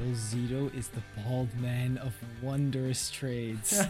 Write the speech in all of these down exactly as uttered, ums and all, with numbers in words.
Will Zito is the bald man of wondrous trades.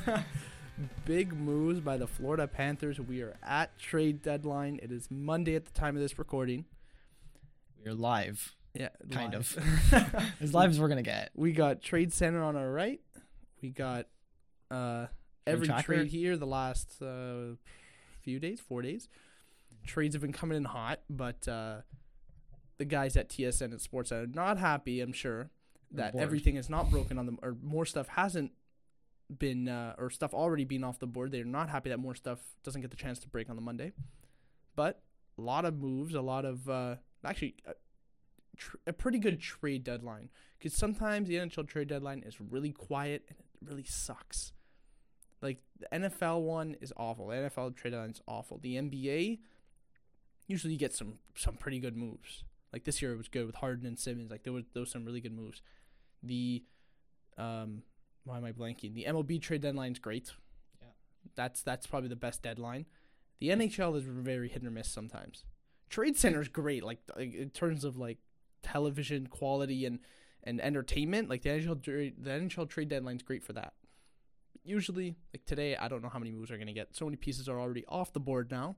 Big moves by the Florida Panthers. We are at trade deadline. It is Monday at the time of this recording. We're live. Yeah, Kind live. of. As live as we're going to get. We got Trade Center on our right. We got uh, every tracker. trade here the last uh, few days, four days. Trades have been coming in hot, but uh, the guys at T S N and Sportsnet are not happy, I'm sure, that bored. everything is not broken on them, or more stuff hasn't been, uh, or stuff already been off the board. They're not happy that more stuff doesn't get the chance to break on the Monday. But a lot of moves, a lot of, uh, actually, a, tr- a pretty good trade deadline. Because sometimes the N H L trade deadline is really quiet and it really sucks. Like, the N F L one is awful. The N F L trade deadline is awful. The N B A, usually you get some, some pretty good moves. Like, this year it was good with Harden and Simmons. Like, there was, there was some really good moves. The, um... why am I blanking? The M L B trade deadline is great. Yeah. That's that's probably the best deadline. The N H L is very hit or miss sometimes. Trade Center is great, like, like in terms of like television quality and, and entertainment. Like the N H L the N H L trade deadline is great for that. Usually, like today, I don't know how many moves are gonna get. So many pieces are already off the board now.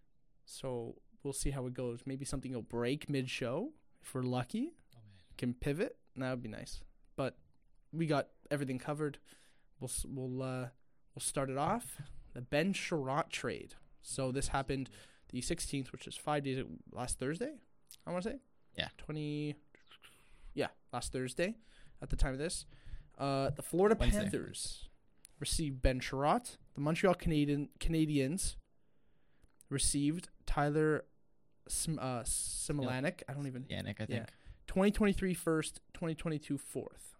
So we'll see how it goes. Maybe something will break mid-show if we're lucky. Oh, man. Can pivot. That would be nice. But we got everything covered. We'll we'll uh, we'll start it off. The Ben Sherratt trade. So this happened the sixteenth, which is five days last Thursday. I want to say. Yeah. Twenty. Yeah, last Thursday, at the time of this, uh, the Florida Wednesday. Panthers received Ben Sherratt. The Montreal Canadian Canadiens received Tyler Sim, uh, Similanic. I don't even. Yannick, I think. Yeah. twenty twenty-three first, twenty twenty-two fourth.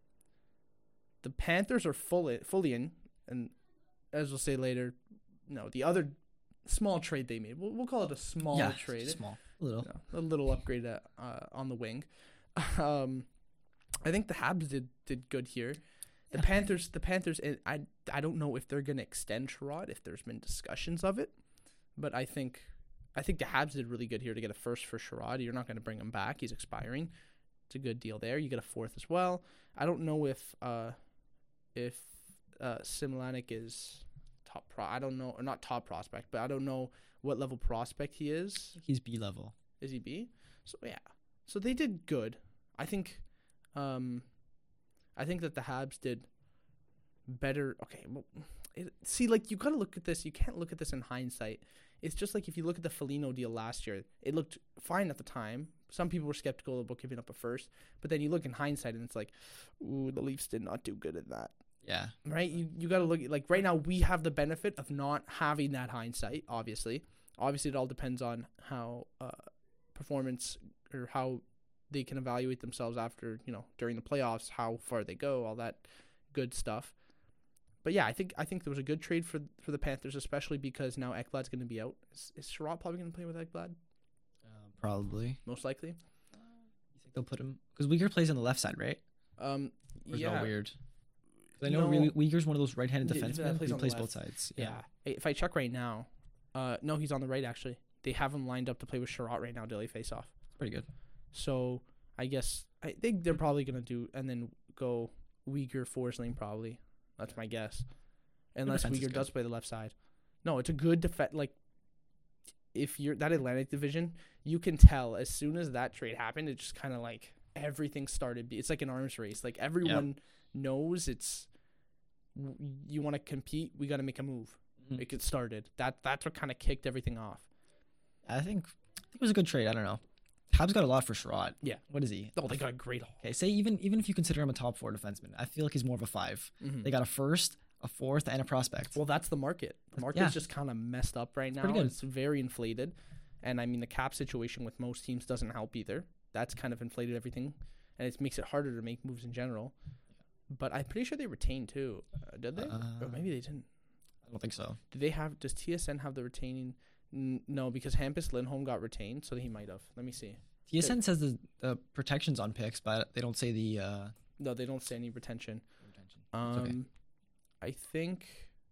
The Panthers are fully fully in, and as we'll say later, no, the other small trade they made. We'll, we'll call it a small yeah, trade. Small. A little. No, a little upgrade uh, uh, on the wing. Um, I think the Habs did did good here. The Yeah. Panthers, the Panthers, and I I don't know if they're gonna extend Sherratt, if there's been discussions of it, but I think I think the Habs did really good here to get a first for Sherratt. You're not going to bring him back; he's expiring. It's a good deal there. You get a fourth as well. I don't know if uh, if uh, Similanic is top pro. I don't know, or not top prospect, but I don't know what level prospect he is. He's B level. Is he B? So yeah. So they did good. I think um I think that the Habs did better. Okay, well, it, see, like, you got to look at this. You can't look at this in hindsight. It's just like if you look at the Foligno deal last year, it looked fine at the time. Some people were skeptical about giving up a first, but then you look in hindsight and it's like, ooh, the Leafs did not do good at that. Yeah. Right? You you got to look at, like, right now we have the benefit of not having that hindsight, obviously. Obviously, it all depends on how uh, performance or how they can evaluate themselves after, you know, during the playoffs, how far they go, all that good stuff. But yeah, I think I think there was a good trade for for the Panthers, especially because now Ekblad's going to be out. Is, is Sherratt probably going to play with Ekblad? Uh, probably. Most likely. You think they'll put him? Because Uyghur plays on the left side, right? Um, Or is yeah. that weird? 'Cause I know No. Uyghur- Uyghur's one of those right-handed Yeah, that defensemen plays who on the plays left. both sides. Yeah. Hey, if I check right now, uh, no, he's on the right, actually. They have him lined up to play with Sherratt right now, daily face-off. It's pretty good. So I guess I think they're probably going to do, and then go Uyghur, Forsling, probably. That's my guess. Unless defense is Uyghur good. does play the left side. No, it's a good defense. Like, if you're that Atlantic division, you can tell as soon as that trade happened, it just kind of like everything started. It's like an arms race. Like, everyone knows it's w- you want to compete. We got to make a move. Mhm. Make it started. That that's what kind of kicked everything off. I think, I think it was a good trade. I don't know. Habs got a lot for Sherratt. Yeah. What is he? Oh, they got a great haul. Okay, say even even if you consider him a top four defenseman, I feel like he's more of a five. Mhm. They got a first, a fourth, and a prospect. Well, that's the market. The market's Yeah. just kind of messed up right now. pretty good. It's very inflated. And I mean, the cap situation with most teams doesn't help either. That's kind of inflated everything. And it makes it harder to make moves in general. But I'm pretty sure they retained too. Uh, did they? Uh, or maybe they didn't. I don't think so. Do they have, does T S N have the retaining? N- no, because Hampus Lindholm got retained, so he might have. Let me see. T S N says the, the protections on picks, but they don't say the uh, No, they don't say any retention. retention. Um, okay. I think,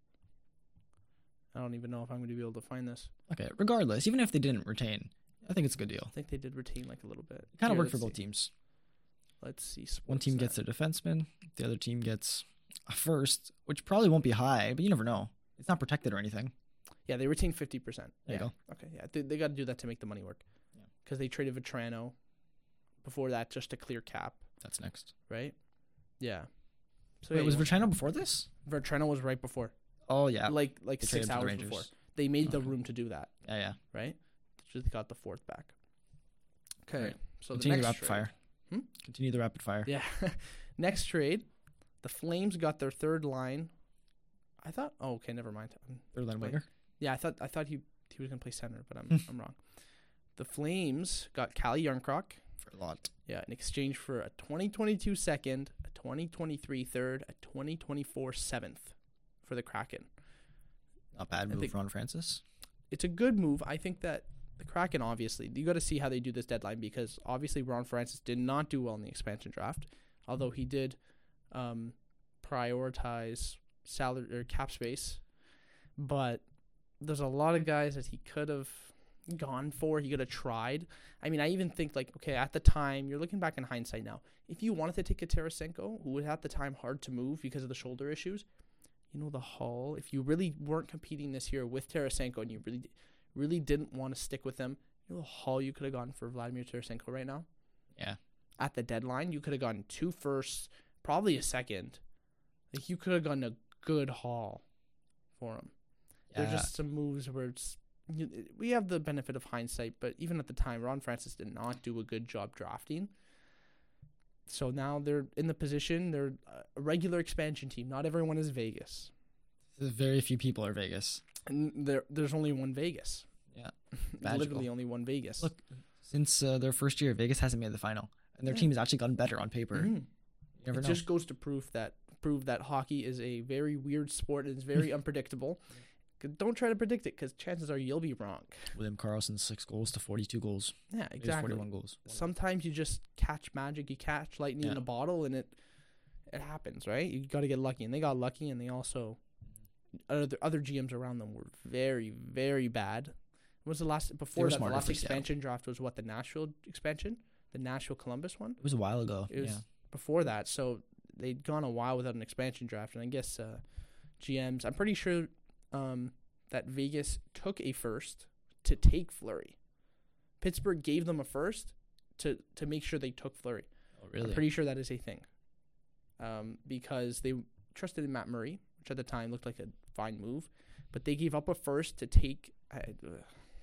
I don't even know if I'm going to be able to find this. Okay, regardless, even if they didn't retain, I think it's a good deal. I think they did retain like a little bit. Kind of Here, worked for let's both see. teams. Let's see. One team Sportsnet. gets a defenseman, the other team gets a first, which probably won't be high, but you never know. It's not protected or anything. Yeah, they retain fifty percent. There yeah. you go. Okay, yeah. They, they got to do that to make the money work. Yeah. Because they traded Vetrano before that just to clear cap, That's next. right? Yeah. So Wait, yeah, was you Verchino before this? want- Vetrano was right before. Oh, yeah. Like like They six traded him to the hours Rangers. before. They made the Okay. room to do that, Yeah, yeah. right? Just got the fourth back. Okay. Right. So Continue the the next rapid trade. fire. Hmm? Continue the rapid fire. Yeah. Next trade, the Flames got their third line. I thought. Oh, okay. Never mind. Um, Third line Wait. winger. Yeah, I thought I thought he he was gonna play center, but I'm I'm wrong. The Flames got Calle Yarncroc. For a lot. Yeah, in exchange for a twenty twenty-two second, a twenty twenty-three third, a twenty twenty-four seventh for the Kraken. Not bad I move think- for Ron Francis. It's a good move. I think that the Kraken, obviously, you got to see how they do this deadline because obviously Ron Francis did not do well in the expansion draft, although he did um, prioritize salary or cap space. But there's a lot of guys that he could have gone for. He could have tried. I mean, I even think like, okay, at the time, you're looking back in hindsight now. If you wanted to take a Tarasenko, who was at the time hard to move because of the shoulder issues, you know, the Hull, if you really weren't competing this year with Tarasenko and you really, really didn't want to stick with him, you know, the Hull you could have gone for Vladimir Tarasenko right now. Yeah. At the deadline, you could have gotten two firsts, probably a second. Like, you could have gotten a good haul for him. Yeah. There's just some moves where it's, you, we have the benefit of hindsight, but even at the time, Ron Francis did not do a good job drafting. So now they're in the position, they're a regular expansion team. Not everyone is Vegas. Very few people are Vegas. And there, there's only one Vegas. Yeah. Literally Magical. only one Vegas. Look, since uh, their first year, Vegas hasn't made the final, and their Yeah. team has actually gotten better on paper. Mhm. You never It know. just goes to prove that prove that hockey is a very weird sport and it's very unpredictable. 'Cause don't try to predict it because chances are you'll be wrong. William Karlsson, six goals to forty-two goals. Yeah, He has exactly. forty-one goals. Sometimes you just catch magic, you catch lightning in Yeah. a bottle, and it it happens, right? You got to get lucky, and they got lucky, and they also other other G Ms around them were very very bad. What was the last before were that? The smarter last for Seattle. expansion draft was what, the Nashville expansion, the Nashville Columbus one. It was a while ago. It was yeah. before that, so they'd gone a while without an expansion draft, and I guess uh, G Ms. I'm pretty sure um, that Vegas took a first to take Fleury. Pittsburgh gave them a first to to make sure they took Fleury. Oh, really? I'm pretty sure that is a thing, um, because they trusted in Matt Murray, which at the time looked like a fine move, but they gave up a first to take. Uh, ugh.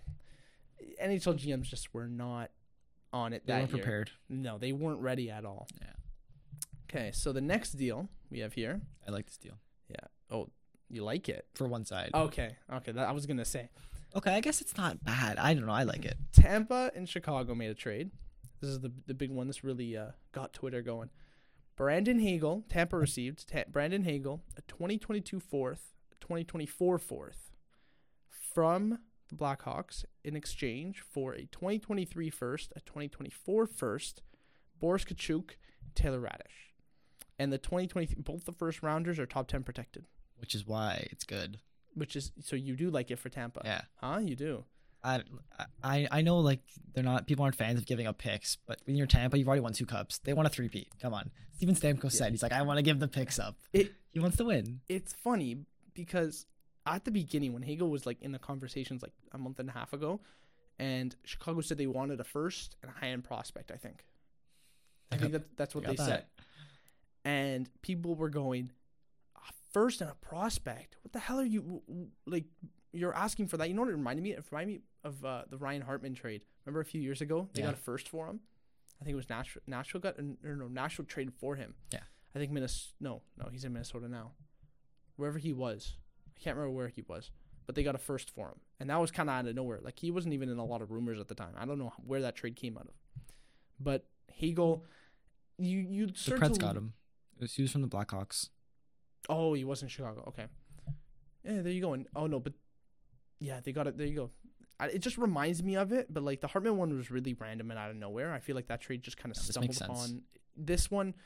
N H L G Ms just were not on it They that weren't year. prepared. No, they weren't ready at all. Yeah. Okay, so the next deal we have here. I like this deal. Oh, you like it? For one side. Okay, okay. That I was gonna say. Okay, I guess it's not bad. I don't know. I like it. Tampa and Chicago made a trade. This is the the big one. This really uh, got Twitter going. Brandon Hagel, Tampa received Ta- Brandon Hagel, a twenty twenty-two fourth, a twenty twenty-four fourth from the Blackhawks in exchange for a twenty twenty-three first, a twenty twenty-four first, Boris Kachuk, Taylor Radish. And the twenty twenty-three, both the first rounders are top ten protected, Which is why it's good. which is, so you do like it for Tampa. Yeah. Huh? You do. I, I I know like they're not people aren't fans of giving up picks, but when you're Tampa, you've already won two cups. They want a three-peat. Come on. Steven Stamkos said he's like, I want to give the picks up. It He wants to win. It's funny because at the beginning when Hagel was like in the conversations like a month and a half ago, and Chicago said they wanted a first and a high-end prospect, I think. I think that that's what Got they that. said. And people were going, a first and a prospect? What the hell are you, like, you're asking for that? You know what it reminded me? It reminded me of uh, the Ryan Hartman trade. Remember a few years ago? They Yeah. got a first for him. I think it was Nashville. Nashville got, or no, Nashville traded for him. Yeah. I think Minnesota, no, no, he's in Minnesota now. Wherever he was. I can't remember where he was. But they got a first for him. And that was kind of out of nowhere. Like, he wasn't even in a lot of rumors at the time. I don't know where that trade came out of. But Hagel, you, you The start Preds to got him. It was, he was from the Blackhawks. Oh, he was in Chicago. Okay. Yeah, there you go. And oh no, but yeah, they got it. There you go. I, it just reminds me of it, but like the Hartman one was really random and out of nowhere. I feel like that trade just kind of Yeah, this stumbled makes sense. upon. This one,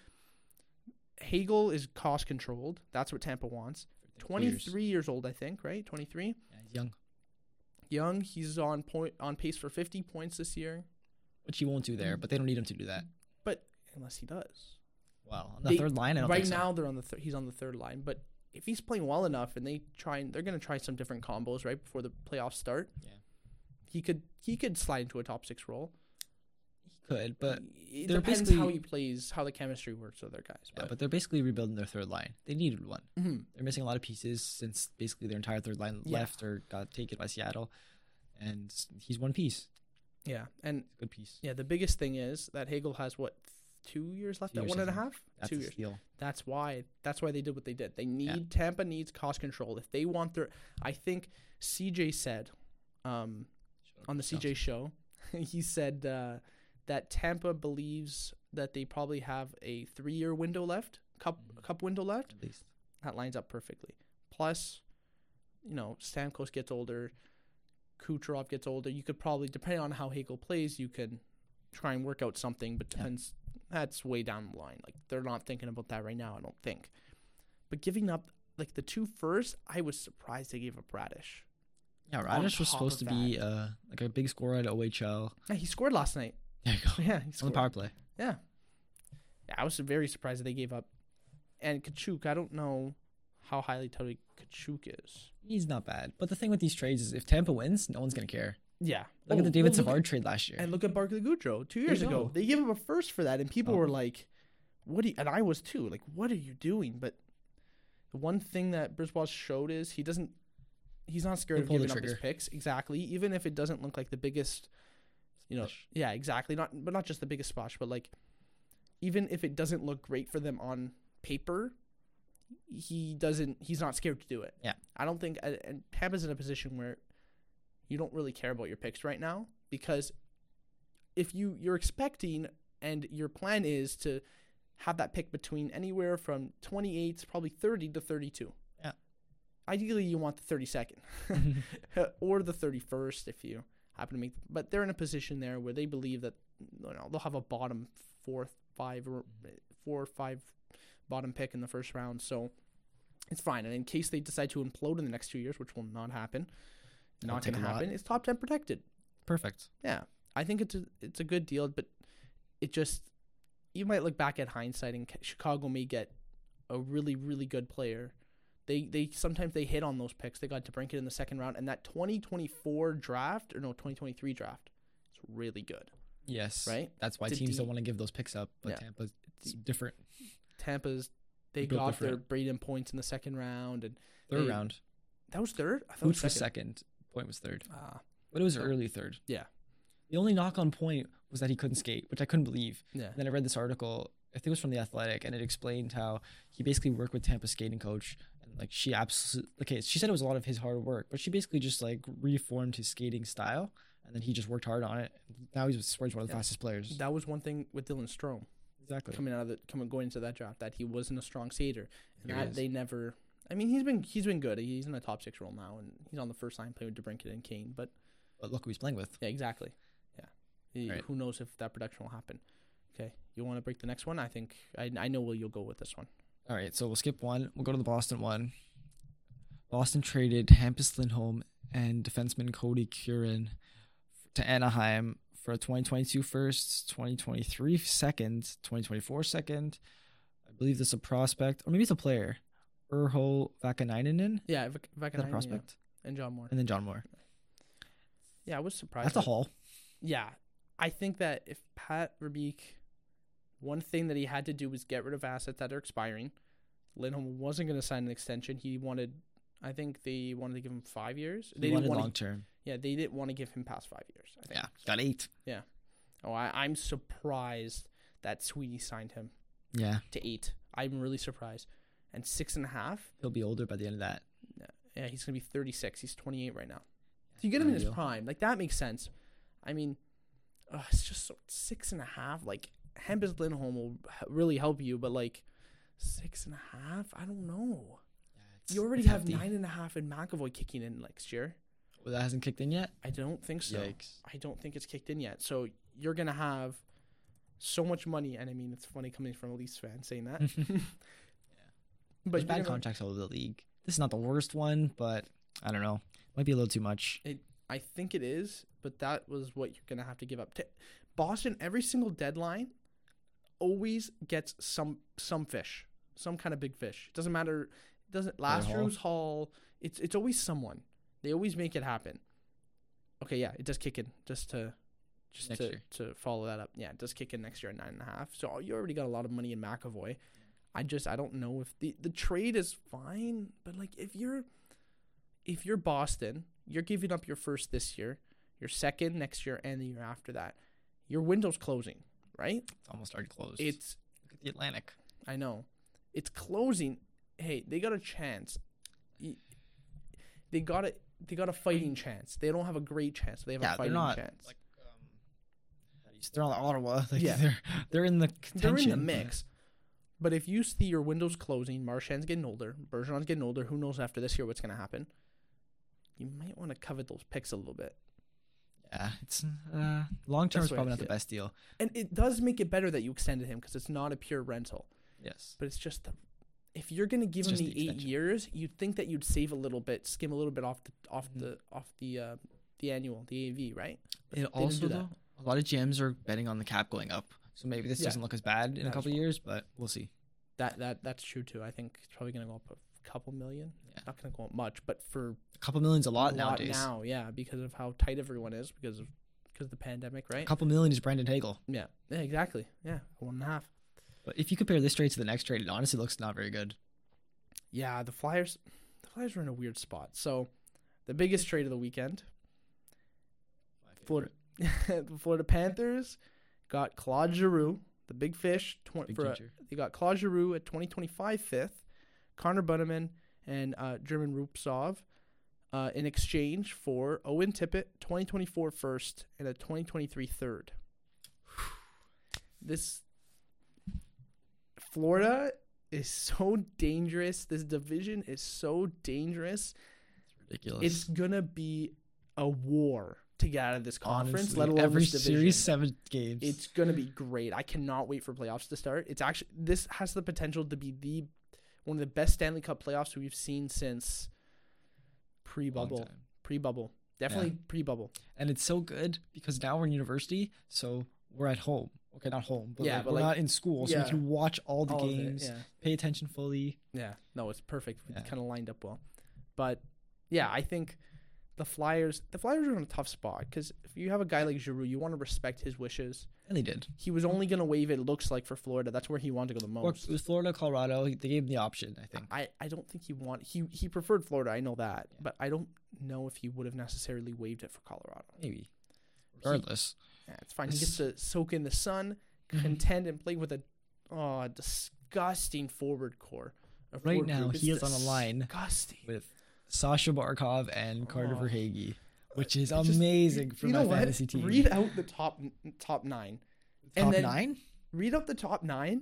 Hagel is cost controlled. That's what Tampa wants. twenty-three years old, I think. Right, twenty-three. Yeah, he's young, Young. He's on point on pace for fifty points this year. which he won't do there, but they don't need him to do that. But unless he does. Well, on the They- third line, I don't right think so. now they're on the th- he's on the third line, but if he's playing well enough and they try and they're going to try some different combos right before the playoffs start, Yeah. he could he could slide into a top six role. He could, but it they're depends basically- how he plays, how the chemistry works with their guys. yeah, But, but they're basically rebuilding their third line. They needed one. Mhm. They're missing a lot of pieces since basically their entire third line Yeah. left or got taken by Seattle, and he's one piece. yeah, and Good piece. yeah, the biggest thing is that Hagel has what two years left Two at years, one I and a think. half, That's two a years. steal. That's why that's why they did what they did. They need Yeah. Tampa needs cost control if they want their. I think C J said, um, on the C J show, he said uh, that Tampa believes that they probably have a three-year window left, cup Mhm. cup window left. At least. That lines up perfectly. Plus, you know, Stamkos gets older, Kucherov gets older. You could probably, depending on how Hagel plays, you can try and work out something, but Yeah. depends. That's way down the line. Like they're not thinking about that right now, I don't think. But giving up like the two first, I was surprised they gave up Radish. Yeah, On Radish was top supposed to of be uh, like a big scorer at O H L. Yeah, he scored last night. There you go. Yeah, he On scored. the power play. Yeah. Yeah, I was very surprised that they gave up. And Kachuk, I don't know how highly touted Kachuk is. He's not bad. But the thing with these trades is if Tampa wins, no one's going to care. Yeah. Look Oh, at the David well, look Savard at- trade last year. And look at Barkley Goodrow two years you ago. go. They gave him a first for that, and people Oh. were like, "What?" Do you, and I was too. Like, what are you doing? But the one thing that Brisbois showed is he doesn't. He's not scared He'll of pull the giving up his trigger. picks. Exactly. Even if it doesn't look like the biggest, you know. Splash. Yeah, exactly. Not, but not just the biggest splash, but like, even if it doesn't look great for them on paper, he doesn't. He's not scared to do it. Yeah. I don't think. And and Tampa's in a position where you don't really care about your picks right now because if you you're expecting and your plan is to have that pick between anywhere from twenty-eight, probably thirty to thirty-two. Yeah. Ideally, you want the thirty-second or the thirty-first if you happen to make. But they're in a position there where they believe that you know, they'll have a bottom fourth, five or four or five bottom pick in the first round. So it's fine. And in case they decide to implode in the next two years, which will not happen, That'll not take going to a lot. happen, it's top ten protected. Perfect. Yeah, I think it's a it's a good deal, but it just you might look back at hindsight and Ca- Chicago may get a really really good player. They they sometimes they hit on those picks. They got DeBrincat in the second round, and that twenty twenty-four draft or no twenty twenty-three draft, it's really good. Yes. Right? That's why It's a teams deep- don't want to give those picks up. But Yeah. Tampa's it's different. Tampa's they Built got their different. Braden points in the second round, and Third They- round. that was third. I thought it Hooch was second. second. Point was third. Ah, But it was So- early third. yeah, The only knock on point was that he couldn't skate, which I couldn't believe. yeah, Then I read this article, I think it was from The Athletic, and it explained how he basically worked with Tampa's skating coach. And like she absolutely, okay, she said it was a lot of his hard work, but she basically just like reformed his skating style. And then he just worked hard on it. Now he's Spurs one of the Yeah. fastest players. that was one thing with Dylan Strome. Exactly. coming out of the coming going into that draft that he wasn't a strong skater, and Here he that is. they never. I mean, he's been he's been good. He's in a top six role now, and he's on the first line playing with DeBrincat and Kane. But But look who he's playing with. yeah, exactly. Yeah, He- Right. who knows if that production will happen? Okay, you want to break the next one? I think I I know where you'll go with this one. All right, so we'll skip one. We'll go to the Boston one. Boston traded Hampus Lindholm and defenseman Cody Curran to Anaheim for a twenty twenty-two first, twenty twenty-three second, twenty twenty-four second. I believe this is a prospect, or maybe it's a player. Urho Vakanainen, Yeah, Vak- is that a Vakanainen, prospect? yeah, and John Moore. And then John Moore. Yeah, I was surprised. That's a that- haul. Yeah, I think that if Pat Verbeek, one thing that he had to do was get rid of assets that are expiring. Lindholm wasn't going to sign an extension. He wanted, I think they wanted to give him five years. They They didn't wanted want long to, term. yeah, they didn't want to give him past five years. I think. Yeah, got eight. Oh, I, I'm surprised that Sweeney signed him Yeah, to eight. I'm really surprised. And six and a half. he'll be older by the end of that. Yeah, he's gonna be thirty-six. He's twenty-eight right now. So you get him in his Ideal. prime. Like that makes sense. I mean, uh, it's just so, six and a half. Like Hampus Lindholm will h- really help you, but like six and a half, I don't know. Yeah, it's- You already it's have hefty. nine and a half in McAvoy kicking in next year. Well, that hasn't kicked in yet. I don't think so. Yikes. I don't think it's kicked in yet. So you're gonna have so much money, and I mean, it's funny coming from a Leafs fan saying that. But But There's bad you're gonna- contracts all over the league. This is not the worst one, but I don't know. Might be a little too much. I think it is, but that was what you're gonna have to give up. T- Boston, every single deadline, always gets some some fish, some kind of big fish. Doesn't matter. It doesn't last Hall. year's haul. It's it's always someone. They always make it happen. Okay, yeah, it does kick in just to just Next to, year. to follow that up. Yeah, it does kick in next year at nine and a half. So you already got a lot of money in McAvoy. I just I don't know if the the trade is fine, but like if you're if you're Boston, you're giving up your first this year, your second next year, and the year after that. Your window's closing, right? It's almost already closed. It's Look at the Atlantic. I know. It's closing. Hey, they got a chance. Y- They got a they got a fighting chance. They don't have a great chance. They have Yeah, a they're fighting not chance. like um, they're on Ottawa. Like, Yeah. they're they're in the They're contention. in the mix. But if you see your window's closing, Marchand's getting older, Bergeron's getting older, who knows after this year what's going to happen? You might want to covet those picks a little bit. Yeah, it's uh, long term That's is the way probably I not the see it. best deal. And it does make it better that you extended him because it's not a pure rental. Yes. But it's just the, if you're going to give It's him just the, the eight extension. years, you'd think that you'd save a little bit, skim a little bit off the off Mhm. the off the uh, the annual, the A V, right? It didn't also do that. though, a lot of G Ms are betting on the cap going up, so maybe this Yeah. doesn't look as bad in That a is couple of fine. years, but we'll see. That that that's true too. I think it's probably going to go up a couple million. Yeah. Not going to go up much, but for A couple million's a lot a nowadays. now, yeah, because of how tight everyone is because of because of the pandemic, A right? couple million is Brandon Hagel, Yeah, yeah, exactly. Yeah, one and a half. but if you compare this trade to the next trade, it honestly looks not very good. Yeah, the Flyers, the Flyers are in a weird spot. So, the biggest trade of the weekend, Florida, the Florida Panthers got Claude Giroux, the big fish, tw- Big for a, ginger. they got Claude Giroux at twenty twenty-five fifth, Connor Bunneman and uh, German Rupsov uh, in exchange for Owen Tippett, twenty twenty-four first, and a twenty twenty-three third. This Florida is so dangerous. This division is so dangerous. Ridiculous. It's gonna be a war to get out of this conference, Honestly, let alone every this division. series seven games. It's gonna be great. I cannot wait for playoffs to start. It's actually this has the potential to be the one of the best Stanley Cup playoffs we've seen since Long pre-bubble. time. Pre-bubble, definitely pre-bubble. And it's so good because now we're in university, so we're at home. Okay, not home, but, Yeah, like, but we're like- not in school, so yeah. we can watch all the All of it, games, yeah. pay attention fully. Yeah, no, it's perfect. Yeah. Kind of lined up well, but yeah, I think the Flyers, the Flyers are in a tough spot because if you have a guy like Giroux, you want to respect his wishes. And they did. He was only gonna waive it. Looks like for Florida, that's where he wanted to go the Or most. it was Florida, Colorado. They gave him the option, I think. I, I don't think he want he he preferred Florida. I know that, Yeah. but I don't know if he would have necessarily waived it for Colorado. Maybe. Regardless. Yeah, it's fine. He gets to soak in the sun, contend, and play with a oh a disgusting forward core. A Right forward now, group. It's he is on a line disgusting. with Sasha Barkov and Carter Oh. Verhaeghe, which is It's just- amazing for you my know what? fantasy team. Read out the top top nine. Top and then- nine? Read out the top nine,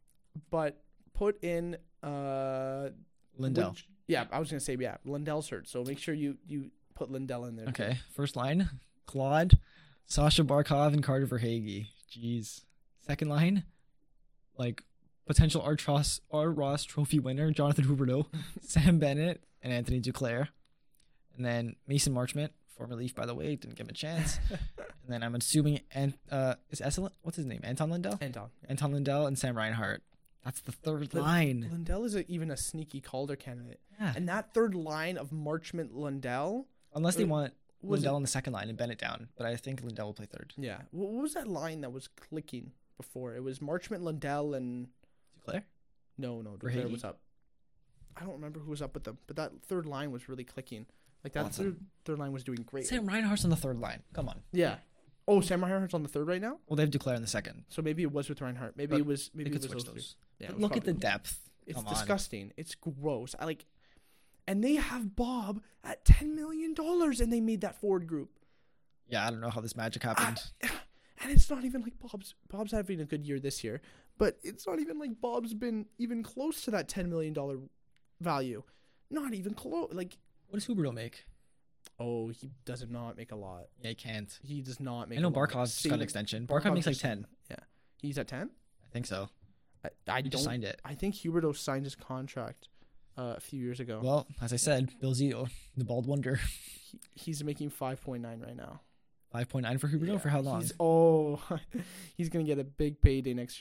but put in uh Lindell. which- yeah, I was gonna say yeah. Lindell's hurt, so make sure you you put Lindell in there. too. Okay, first line, Claude, Sasha Barkov, and Carter Verhaeghe. Jeez. Second line, like potential Art Ross, Art Ross Trophy winner Jonathan Huberdeau, Sam Bennett, and Anthony Duclair. And then Mason Marchment, former Leaf by the way, didn't give him a chance. And then I'm assuming Ant, uh, is Esselin, what's his name? Anton Lindell? Anton. Anton Lindell and Sam Reinhart. That's the third Lin- line. Lindell is a, even a sneaky Calder candidate, Yeah. and that third line of Marchment Lindell Unless they uh, want was Lindell it- on the second line and Bennett down, but I think Lindell will play third. yeah. What what was that line that was clicking before? It was Marchment Lindell and Duclair? no no Duclair Verhaeghe? was up. I don't remember who was up with them, but that third line was really clicking. Like that Awesome. third third line was doing great. Sam Reinhart's on the third line. Come on. Yeah. Oh, Sam Reinhart's on the third right now. Well, they have Duclair in the second. So maybe it was with Reinhardt. Maybe But it was maybe They it could was switch those. three. those. Yeah, it But was look at the probably- depth. It's Come on. disgusting. It's gross. I like, and they have Bob at ten million dollars, and they made that forward group. Yeah, I don't know how this magic happened. And it's not even like Bob's. Bob's having a good year this year, but it's not even like Bob's been even close to that ten million dollar value. Not even close. Like, What does Huberdeau make? oh, he does not make a lot. Yeah, he can't. He does not make. I know a lot. Barkov's Same- got an extension. Barkov Barkov makes like just- ten. Yeah, he's at ten. I think so. I, I He don't. just signed it. I think Huberdeau signed his contract uh, a few years ago. Well, as I said, Bill Zito, the bald wonder. he, he's making five point nine right now. five point nine for Huberdeau Yeah, for how long? He's, oh, he's gonna get a big payday next year,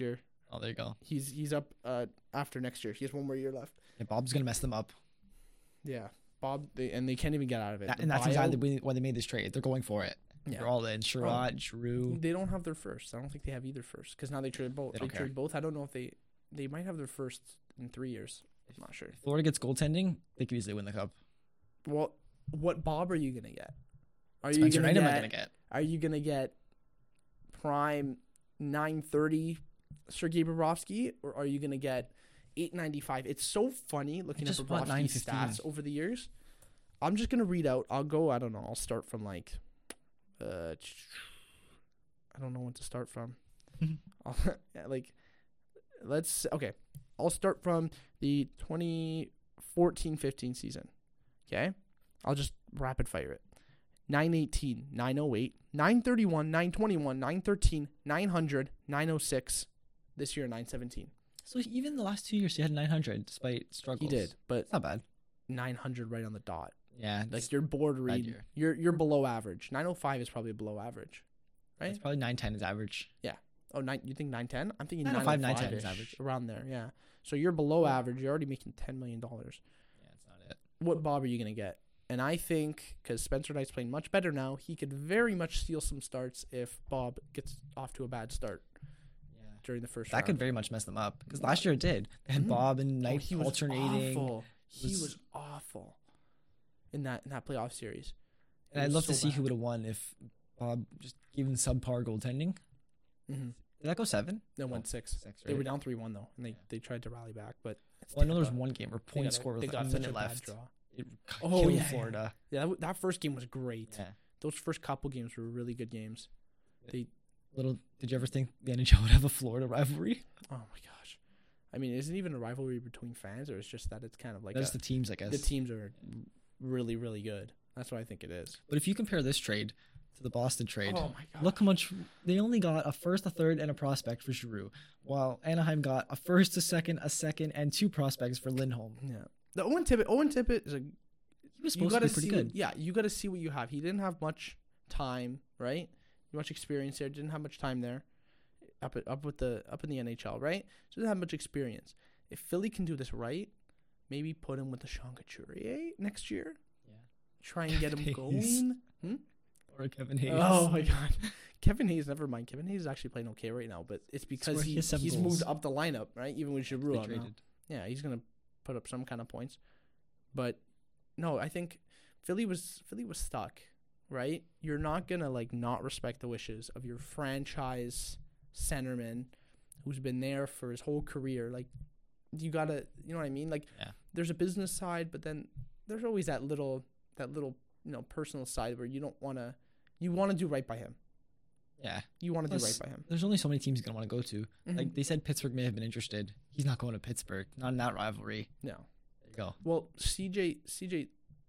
Oh, there you go. He's he's up uh, after next year. He has one more year left. Yeah, Bob's gonna mess them up. Yeah, Bob, they, and they can't even get out of it. That- The and that's buyout- exactly why they made this trade. They're going for it. Yeah. They're all in. Sherrod, Giroux. They don't have their first. I don't think they have either first because now they traded both. They They, don't care. traded both. I don't know if they they might have their first in three years. I'm not sure. If Florida gets goaltending, they could easily win the cup. Well, what Bob are you gonna get? Are Spencer you gonna Knight get? am I gonna get? Are you gonna get prime nine thirty Sergei Bobrovsky, or are you gonna get eight ninety five? It's so funny looking at just want Bobrovsky's nine fifteen. stats over the years. I'm just gonna read out. I'll go. I don't know. I'll start from like, uh, I don't know when to start from. I'll, like, let's okay. I'll start from the twenty fourteen fifteen season. Okay, I'll just rapid fire it. nine eighteen, nine oh eight, nine thirty-one, nine twenty-one, nine thirteen, nine hundred, nine oh six. This year, nine seventeen. So even the last two years, he had nine hundred despite He struggles. did, but It's not bad. nine hundred right on the dot. Yeah, Like like you're bordering, year. you're you're below average. nine oh five is probably below average. right? it's probably nine ten is average. Oh, nine. You think nine ten? I'm thinking nine nine oh oh five, five, nine ten is average. around there. Yeah. So you're below average. You're already making ten million dollars. Yeah, it's not it. What Bob are you gonna get? And I think because Spencer Knight's playing much better now, he could very much steal some starts if Bob gets off to a bad start Yeah, during the first that round. could very much mess them up because last year it did. They had Mhm. Bob and Oh, Knight he was alternating, awful. He was- was awful in that in that playoff series. It and I'd was love to so see bad. who would have won if Bob just given subpar goaltending. Mhm. Did that go seven? They Oh, went six. Six, They were right? down three one though, and they, Yeah. they tried to rally back, but it's Well, I know there was Tampa. one game where They point got a- scored they with got a such minute a bad left. draw. It Oh, killed yeah, yeah. Florida. Yeah, that, that first game was great. Yeah. Those first couple games were really good games. Little. Did you ever think the N H L would have a Florida rivalry? Oh my gosh. I mean, isn't it even a rivalry between fans, or it's just that it's kind of like That's a, the teams, I guess. the teams are really, really good. That's what I think it is. But if you compare this trade to the Boston trade, Oh my god! look how much they only got: a first, a third, and a prospect for Giroux, while Anaheim got a first, a second, a second, and two prospects for Lindholm. Yeah, the Owen Tippett. Owen Tippett is a. He was You supposed to gotta be pretty see. good. Yeah, you got to see what you have. He didn't have much time, right? Much experience there. Didn't have much time there. Up at, up with the up in the N H L, right? So didn't have much experience. If Philly can do this right, maybe put him with the Sean Couturier next year. Yeah. Try and get him Kevin Hayes. going. Hmm? Or Kevin Hayes. Oh my god, Kevin Hayes. Never mind. Kevin Hayes is actually playing okay right now, but it's because where he, he has seven he's goals. moved up the lineup, right? Even with They Giroux out now. traded. Yeah, he's gonna put up some kind of points. But no, I think Philly was Philly was stuck, right? You're not gonna like not respect the wishes of your franchise centerman who's been there for his whole career. Like you gotta, you know what I mean? Like Yeah. there's a business side, but then there's always that little that little you know personal side where you don't wanna you want to do right by him. Yeah. You want to do Plus, right by him. There's only so many teams he's gonna want to go to. Mhm. Like they said, Pittsburgh may have been interested. He's not going to Pittsburgh. Not in that rivalry. No. There you go. Well, C J C J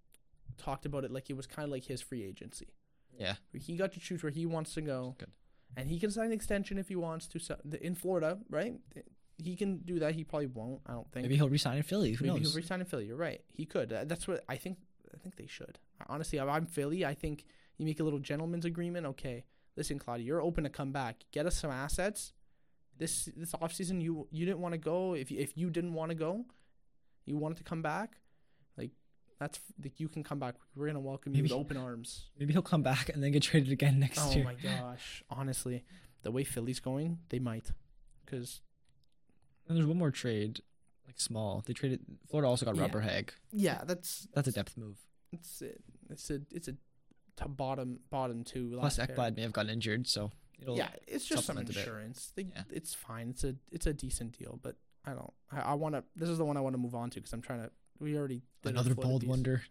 talked about it like it was kind of like his free agency. Yeah. Where he got to choose where he wants to go, Good. and he can sign an extension if he wants to. So, the- in Florida, right? He can do that. He probably won't. I don't think. Maybe he'll resign in Philly. Who Maybe knows? he'll resign in Philly. You're right. He could. Uh, That's what I think. I think they should. Honestly, if I'm Philly, I think you make a little gentleman's agreement. Okay, listen, Claudia, you're open to come back. Get us some assets. This this offseason, you you didn't want to go. If you, if you didn't want to go, you wanted to come back. Like that's like you can come back. We're gonna welcome you Maybe- with open arms. Maybe he'll come back and then get traded again next Oh year. my gosh! Honestly, the way Philly's going, they might. Because And there's one more trade, like small. They traded. Florida also got Yeah. Rubber Hag. yeah, that's That's a depth move. it's a, it's a it's a to bottom bottom two. Plus, last pair. Ekblad may have gotten injured, so it'll. Yeah, it's just some supplement a bit. insurance. They, Yeah. It's fine. It's a it's a decent deal, but I don't. I, I want to. This is the one I want to move on to because I'm trying to. We already did Another Florida bold piece. wonder.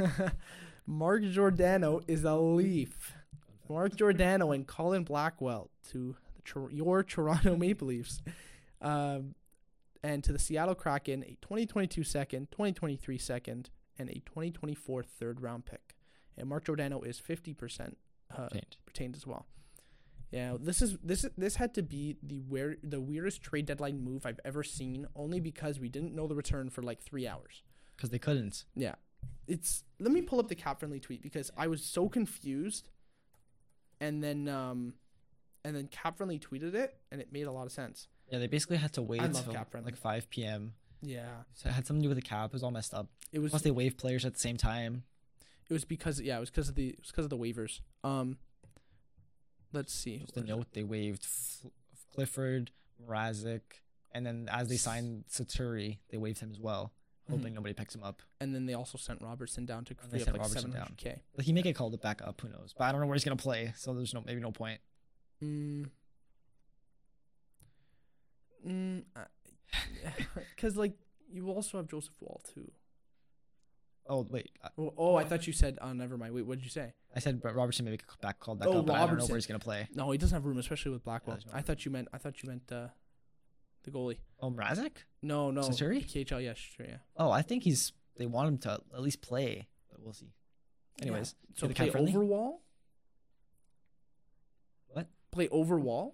Mark Giordano is a Leaf. Mark Giordano and Colin Blackwell to the, Tor- your Toronto Maple Leafs, um, and to the Seattle Kraken a twenty twenty-two second, twenty twenty-three second, and a twenty twenty-four third round pick. And Mark Giordano is fifty percent uh, Retained. retained as well. Yeah, this is this is, this had to be the where the weirdest trade deadline move I've ever seen. Only because we didn't know the return for like three hours. Because they couldn't. Yeah, it's. Let me pull up the cap friendly tweet because I was so confused, and then um, and then cap friendly tweeted it and it made a lot of sense. Yeah, they basically had to wait love till cap friendly. like five p.m. Yeah, So it had something to do with the cap. It was all messed up. it was. Plus, they waived players at the same time. It was because yeah, it was because of the it was because of the waivers. Um, let's see. Just a note, they waived F- Clifford, Mrazek, and then as they signed Saturi, they waived him as well, hoping Mhm. nobody picks him up. And then they also sent Robertson down to And free they up sent like Robertson seven hundred k. But he may get called to back up. Who knows? But I don't know where he's gonna play, so there's no maybe no point. Mm. Mm. Because like you also have Joseph Wall too. Oh wait, I- Oh, oh, I thought you said. Oh, never mind. Wait, what did you say? I said Brett Robertson may be back called back Oh, up, but I don't know Robertson. where he's gonna play. No, he doesn't have room, especially with Blackwell. there's no I room. thought you meant. I thought you meant uh, the goalie. Oh, Mrazek? No, no. Saturi? K H L, yeah, sure, yeah. Oh, I think he's. They want him to at least play, but we'll see. Anyways, Yeah. So the play cap friendly? over Wall. What? Play over Wall?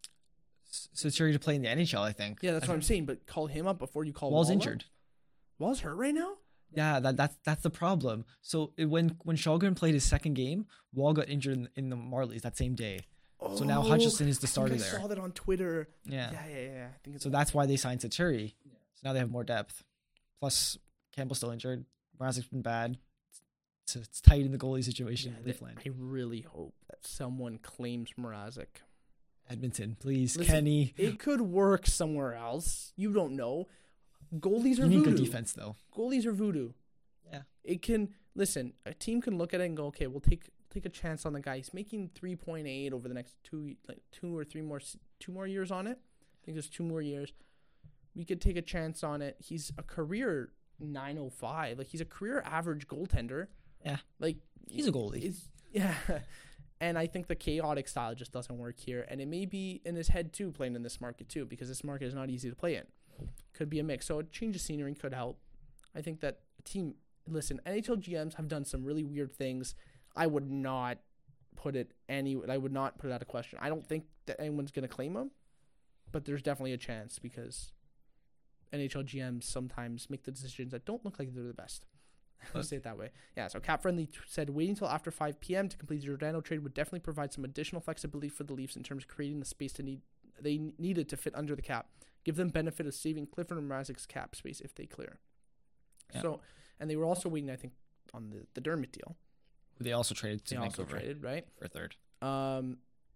S- Saturi to play in the N H L, I think. Yeah, that's I what I'm think saying. But call him up before you call Wall's Wall up? injured. Wall's hurt right now. Yeah, that that's that's the problem. So it, when when Shulgren played his second game, Wall got injured in, in the Marlies that same day. So now Oh, Hutchison is the I think starter I there. saw that on Twitter. Yeah. Yeah, yeah, yeah. I think it's So that's why they signed Saturi. So now they have more depth. Plus Campbell's still injured. Mrazek's been bad. It's, it's tight in the goalie situation. Yeah, in that- Leafland. I really hope that someone claims Mrazek. Edmonton, please, Listen, Kenny. It could work somewhere else. You don't know. Goalies are You need voodoo. good defense though. Goalies are voodoo. Yeah. It can listen. A team can look at it and go, okay, we'll take take a chance on the guy. He's making three point eight over the next two like two or three more s- two more years on it. I think there's two more years. We could take a chance on it. He's a career nine oh five. Like he's a career average goaltender. Yeah. Like He's a goalie. It's, yeah. And I think the chaotic style just doesn't work here. And it may be in his head too, playing in this market too, because this market is not easy to play in. Could be a mix. So a change of scenery could help. I think that a team, listen, N H L G Ms have done some really weird things. I would not put it any, I would not put it out of question. I don't think that anyone's going to claim him, but there's definitely a chance because N H L G Ms sometimes make the decisions that don't look like they're the best. Let's say it that way. Yeah, so Cap Friendly t- said waiting until after five p.m. to complete the Giordano trade would definitely provide some additional flexibility for the Leafs in terms of creating the space to need they n- needed to fit under the cap. Give them benefit of saving Clifford and Mrazek's cap space if they clear. Yeah. So, and they were also waiting, I think, on the, the Dermott deal. Who they also traded to They also Vancouver traded, right? for a third. Um,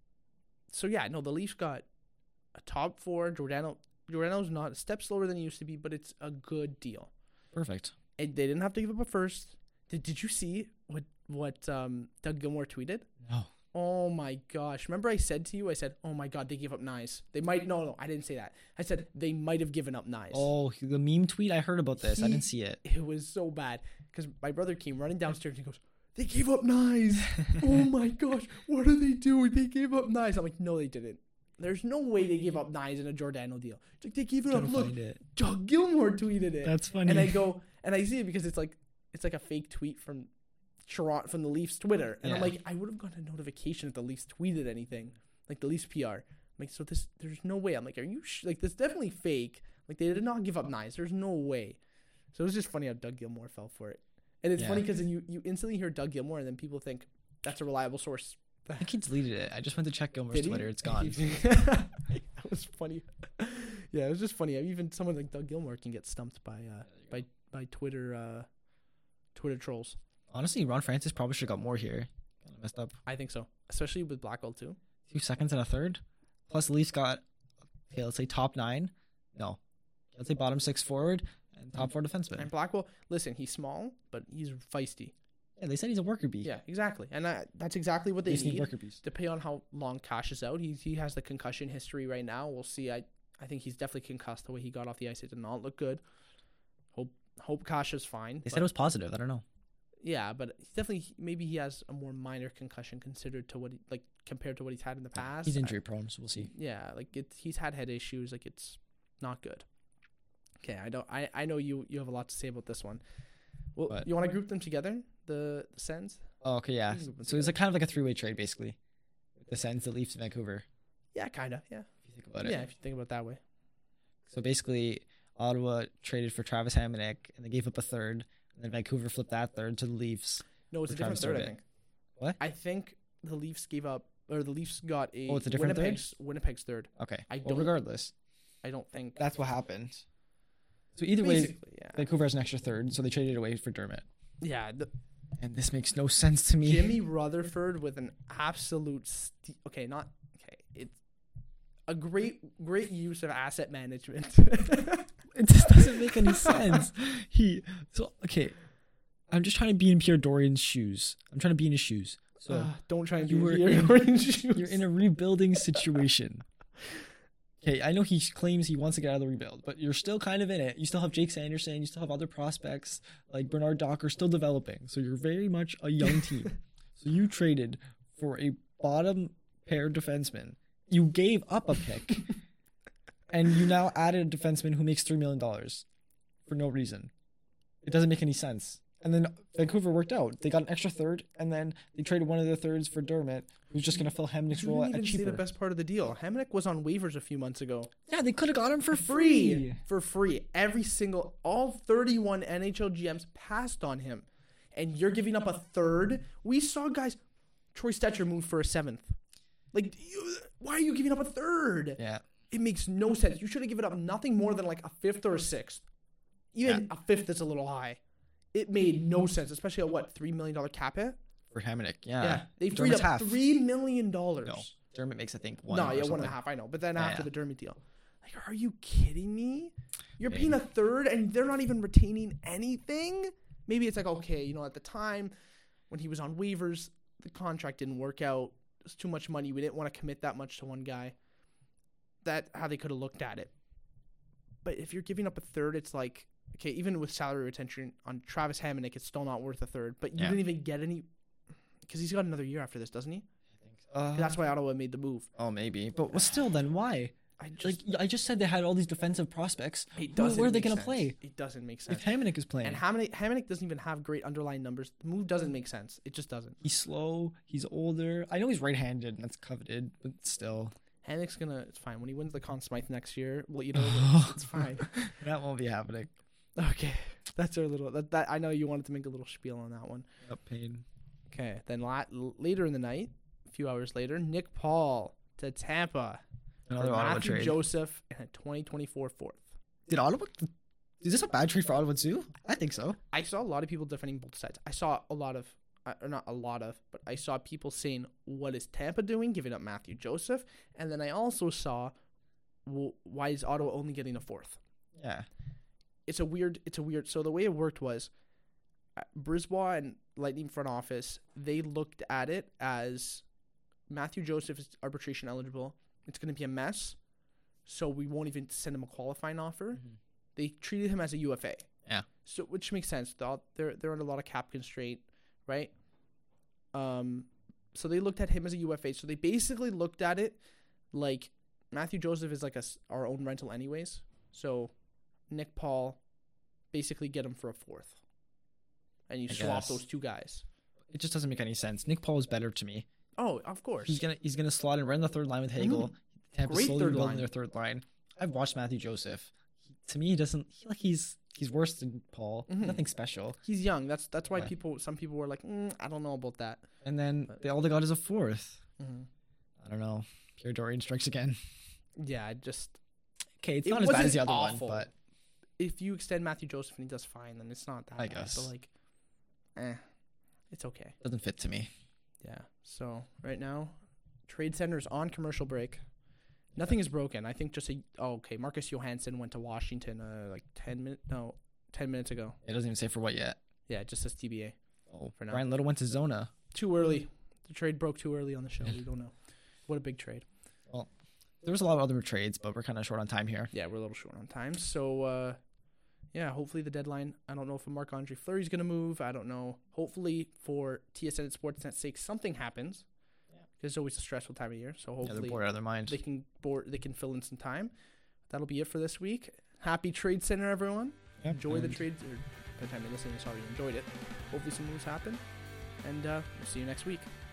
so yeah, no, the Leafs got a top four. Giordano, Giordano's not a step slower than he used to be, but it's a good deal. Perfect. And they didn't have to give up a first. Did Did you see what what um, Doug Gilmour tweeted? No. Oh my gosh! Remember I said to you, I said, "Oh my God, they gave up Nyes. They might." No, no, I didn't say that. I said they might have given up Nyes. Oh, the meme tweet. I heard about this. I He- didn't see it. It was so bad because my brother came running downstairs and he goes, "They gave up Nyes. Oh my gosh, what are they doing? They gave up Nyes." I'm like, "No, they didn't. There's no way they gave up Nyes in a Giordano deal. It's like they gave it Trying up. to Look, find it. Doug Gilmour tweeted it." That's funny. And I go and I see it because it's like it's like a fake tweet from Toronto from the Leafs Twitter, and I'm Yeah. like, I would have gotten a notification if the Leafs tweeted anything, like the Leafs P R. I'm like, so this, there's no way. I'm like, are you sh-? like this? Definitely fake. Like they did not give up Nyes. There's no way. So it was just funny how Doug Gilmour fell for it, and it's Yeah. funny because you you instantly hear Doug Gilmour, and then people think that's a reliable source. I think he deleted it. I just went to check Gilmore's Did he? Twitter. It's gone. that was funny. Yeah, it was just funny. Even someone like Doug Gilmour can get stumped by uh by by Twitter uh Twitter trolls. Honestly, Ron Francis probably should have got more here. Kind of messed up. I think so, especially with Blackwell too. Two seconds and a third. Plus, the Leafs got, okay, let's say top nine. No. Let's say bottom six forward and top four defenseman. And Blackwell, listen, he's small, but he's feisty. Yeah, they said he's a worker bee. Yeah, exactly, and I, that's exactly what they They just need need. worker bees. Depending on how long Cash is out, he he has the concussion history right now. We'll see. I I think he's definitely concussed. The way he got off the ice, it did not look good. Hope hope Cash is fine. They but- said it was positive. I don't know. Yeah, but he's definitely maybe he has a more minor concussion considered to what he, like compared to what he's had in the past. He's I- injury prone, so we'll see. yeah, like it, he's had head issues. Like it's not good. Okay, I don't. I, I know you you have a lot to say about this one. Well, What? you want to group them together, the, the Sens? Oh, okay, yeah. We can group them So it's a kind of like a three-way trade, basically. The Sens, the Leafs, Vancouver. Yeah, kind of. Yeah. If you think about it. Yeah, if you think about it that way. So basically, Ottawa traded for Travis Hamonic, and they gave up a third. And then Vancouver flipped that third to the Leafs. No, it's a For different Travis third. I Harden. think. What? I think the Leafs gave up, or the Leafs got a. Oh, it's a different third? Winnipeg's, Winnipeg's third. Okay. I well, don't- regardless, I don't think That's what happened. So either way, basically, yeah, Vancouver has an extra third, so they traded away for Dermott. yeah. The, And this makes no sense to me. Jimmy Rutherford with an absolute st- okay, not okay. It's a great, great use of asset management. It just doesn't make any sense. He so okay. I'm just trying to be in Pierre Dorian's shoes. I'm trying to be in his shoes. So Uh, don't try and you do were your in- orange shoes. you're in a rebuilding situation. Okay, I know he claims he wants to get out of the rebuild, but you're still kind of in it. You still have Jake Sanderson. You still have other prospects like Bernard Docker still developing. So you're very much a young team. So you traded for a bottom pair defenseman. You gave up a pick, and you now added a defenseman who makes three million dollars for no reason. It doesn't make any sense. And then Vancouver worked out. They got an extra third, and then they traded one of their thirds for Dermott, who's just going to fill Hamnick's You role didn't at even see cheaper. the best part of the deal. Hamnick was on waivers a few months ago. Yeah, they could have got him for Free. free. For free. Every single, all thirty-one N H L G Ms passed on him. And you're giving up a third? We saw guys, Troy Stetcher move for a seventh. Like, you, why are you giving up a third? Yeah. It makes no sense. You should have given up nothing more than like a fifth or a sixth. Even a fifth is a little high. It made no sense, especially at what, three million dollars cap hit? For Hamnick, yeah. Yeah. They freed Dermott's up half. three million dollars. No, Dermott makes, I think, one. No, or yeah, one and something. a half. I know, but then Yeah, after yeah. the Dermott deal, like, are you kidding me? You're Maybe. paying a third, and they're not even retaining anything. Maybe it's like, okay, you know, at the time when he was on waivers, the contract didn't work out. It was too much money. We didn't want to commit that much to one guy. That how they could have looked at it. But if you're giving up a third, it's like, okay, even with salary retention on Travis Hamonic, it's still not worth a third. But you Yeah. didn't even get any, because he's got another year after this, doesn't he? Uh, That's why Ottawa made the move. Oh, maybe. But well, still, then why? I just, Like I just said, they had all these defensive prospects. it Who- doesn't where are they make gonna sense. play? It doesn't make sense. If Hamonic is playing, And Hamonic, Hamonic doesn't even have great underlying numbers. The move doesn't make sense. It just doesn't. he's slow. He's older. I know he's right-handed, and that's coveted, but still, Hamonic's gonna. It's fine when he wins the Conn Smythe next year. Well, you know, it's, it's fine. that won't be happening. Okay, that's our little. That, that I know you wanted to make a little spiel on that one. Up pain. Okay, then la- later in the night, a few hours later, Nick Paul to Tampa Another for Ottawa Matthew trade. Joseph and a twenty twenty-four fourth. Did Ottawa? Is this a bad trade for Ottawa too? I think so. I saw a lot of people defending both sides. I saw a lot of, uh, or not a lot of, but I saw people saying, "What is Tampa doing, giving up Matthew Joseph?" And then I also saw, well, "Why is Ottawa only getting a fourth?" Yeah. It's a weird. It's a weird. So the way it worked was, uh, Brisbois and Lightning front office, they looked at it as Matthew Joseph is arbitration eligible. It's going to be a mess, so we won't even send him a qualifying offer. Mhm. They treated him as a U F A. Yeah. So which makes sense. They're they're they're under a lot of cap constraint, right? Um, so they looked at him as a U F A. So they basically looked at it like Matthew Joseph is like a s- our own rental anyways. So Nick Paul, basically get him for a fourth, and you I swap guess. those two guys. It just doesn't make any sense. Nick Paul is better to me. Oh, of course. He's gonna he's gonna slot in right in the third line with Hagel. Tampa's Great slowly third rebuilding line. their third line. I've watched Matthew Joseph. He, to me, he doesn't. He, like he's he's worse than Paul. Mhm. Nothing special. He's young. That's that's why Yeah. people. Some people were like, mm, I don't know about that. And then they all they got is a fourth. Mm-hmm. I don't know. Pierre Dorian strikes again. Yeah, I just Okay, it's It not as bad wasn't as the other awful. one, but if you extend Matthew Joseph and he does fine, then it's not that I bad. guess. But like, eh, it's okay. it doesn't fit to me. Yeah. So right now, Trade Center's on commercial break. Nothing is broken. I think just a oh, okay. Marcus Johansson went to Washington uh, like ten minutes no ten minutes ago. It doesn't even say for what yet. Yeah, it just says T B A. Oh, For now. Brian Little went to Zona. Too early. The trade broke too early on the show. We don't know. What a big trade. There was a lot of other trades, but we're kind of short on time here. Yeah, we're a little short on time. So, uh, yeah, hopefully the deadline. I don't know if Marc-Andre Fleury's going to move. I don't know. Hopefully for T S N and Sportsnet's sake, something happens. Yeah. Because it's always a stressful time of year. So Yeah, hopefully they're bored out of their mind. they can board, they can fill in some time. That'll be it for this week. Happy Trade Center, everyone. Yeah, Enjoy the and trades. Or by the time you're listening, sorry you enjoyed it. Hopefully some moves happen. And uh, we'll see you next week.